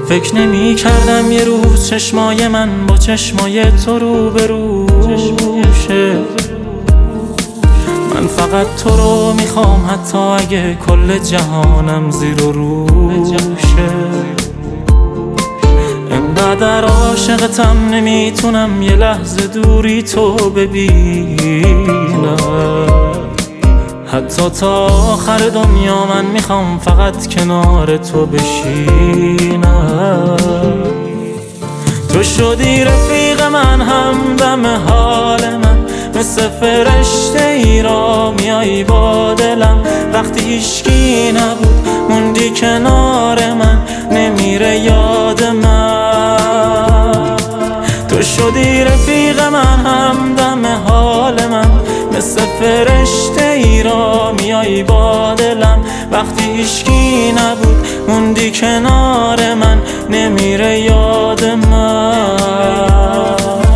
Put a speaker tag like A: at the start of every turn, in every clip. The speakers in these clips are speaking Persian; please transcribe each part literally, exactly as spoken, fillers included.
A: فکر نمی کردم یه روز چشمای من با چشمای تو رو به روشه. من فقط تو رو میخوام حتی اگه کل جهانم زیر و روشه. انقدر عاشقتم نمیتونم یه لحظه دوری تو ببینم. حتی تا آخر دنیا من میخوام فقط کنار تو بشینم. تو شدی رفیق من، همدم حال من، مثل فرشته ای را میایی با دلم. وقتی هیچکی نبود موندی کنار من، نمیره یاد من. تو شدی رفیق من، همدم حال من، مثل فرشته ای را میایی با دلم. وقتی هیچکی نبود موندی کنار من، نمیره یاد من.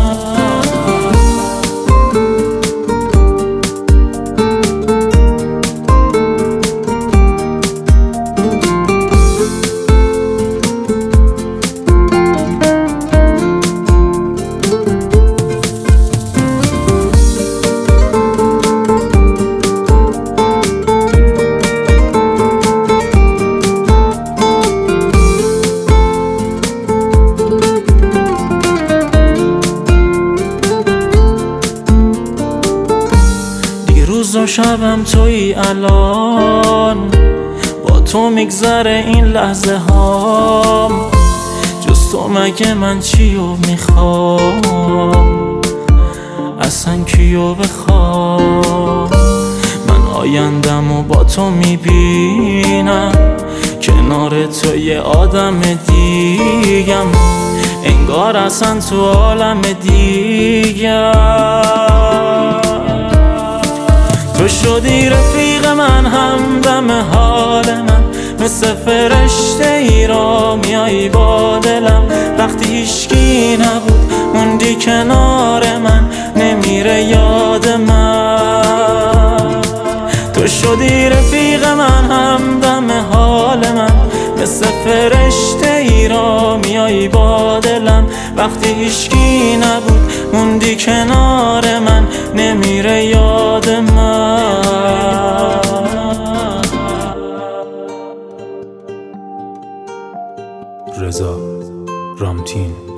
A: روز و شبم توی الان، با تو میگذره این لحظه هام. جز تو مگه من چیو میخوام، اصلا کیو بخوام. من آیندم و با تو میبینم، کنار تو یه آدم دیگم، انگار اصلا تو عالم دیگم. تو شدی رفیق من، همدم حال من، مثل فرشته ای را میایی با دلم. وقتی هیچکی نبود موندی کنار من، نمیره یاد من. تو شدی رفیق من، همدم حال من، مثل فرشته ای را میایی با دلم. وقتی هیچکی نبود موندی کنار من، نمیره یاد من.
B: رضا رامتین.